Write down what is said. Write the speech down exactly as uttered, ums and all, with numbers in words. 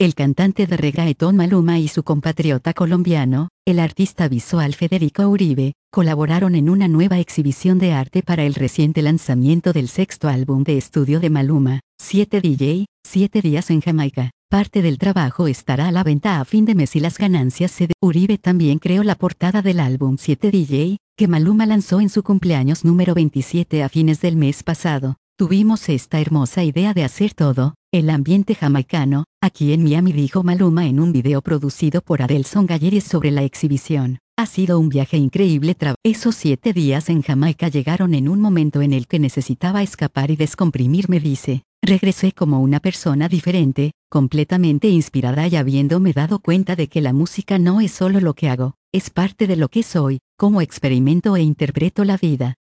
El cantante de reggaetón Maluma y su compatriota colombiano, el artista visual Federico Uribe, colaboraron en una nueva exhibición de arte para el reciente lanzamiento del sexto álbum de estudio de Maluma, siete D J, siete días en Jamaica. Parte del trabajo estará a la venta a fin de mes y las ganancias se de Uribe también creó la portada del álbum siete D J, que Maluma lanzó en su cumpleaños número veintisiete a fines del mes pasado. Tuvimos esta hermosa idea de hacer todo, el ambiente jamaicano, aquí en Miami, dijo Maluma en un video producido por Adelson Galleries sobre la exhibición. Ha sido un viaje increíble. Esos siete días en Jamaica llegaron en un momento en el que necesitaba escapar y descomprimirme, dice. Regresé como una persona diferente, completamente inspirada y habiéndome dado cuenta de que la música no es solo lo que hago, es parte de lo que soy, cómo experimento e interpreto la vida.